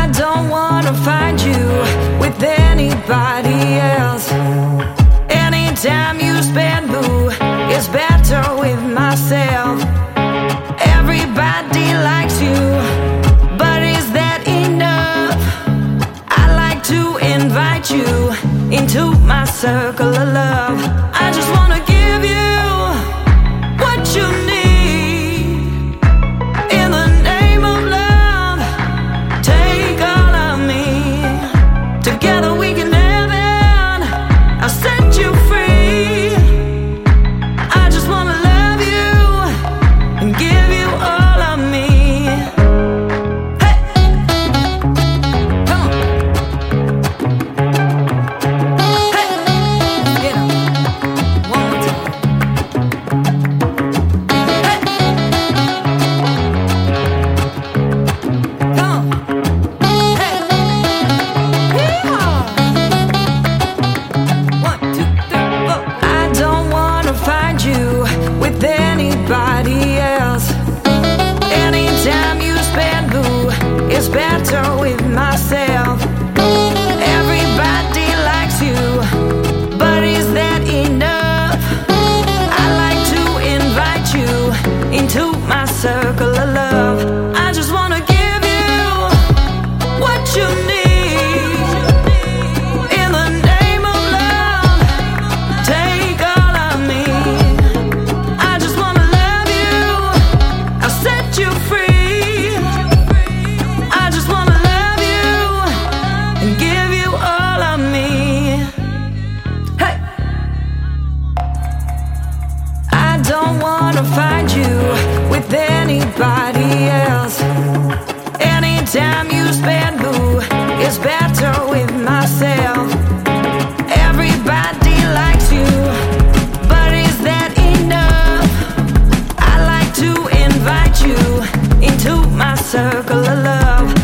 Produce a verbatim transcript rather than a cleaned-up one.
don't wanna find you with anybody else. Any time you spend, boo, is better with myself. Everybody likes you, but is that enough? I like to invite you into my circle of love. I just wanna give you what you need. Together we can heaven, I'll set you free. I just wanna love you and give you all of me. Hey, come on. Hey, get up. One more time. Hey, come on. With anybody else. Anytime you spend, boo, is better with myself. Everybody likes you, but is that enough? I like to invite you into my circle of love. I just wanna give you what you need. Don't wanna find you with anybody else. Anytime you spend, boo, is better with myself. Everybody likes you, but is that enough? I like to invite you into my circle of love.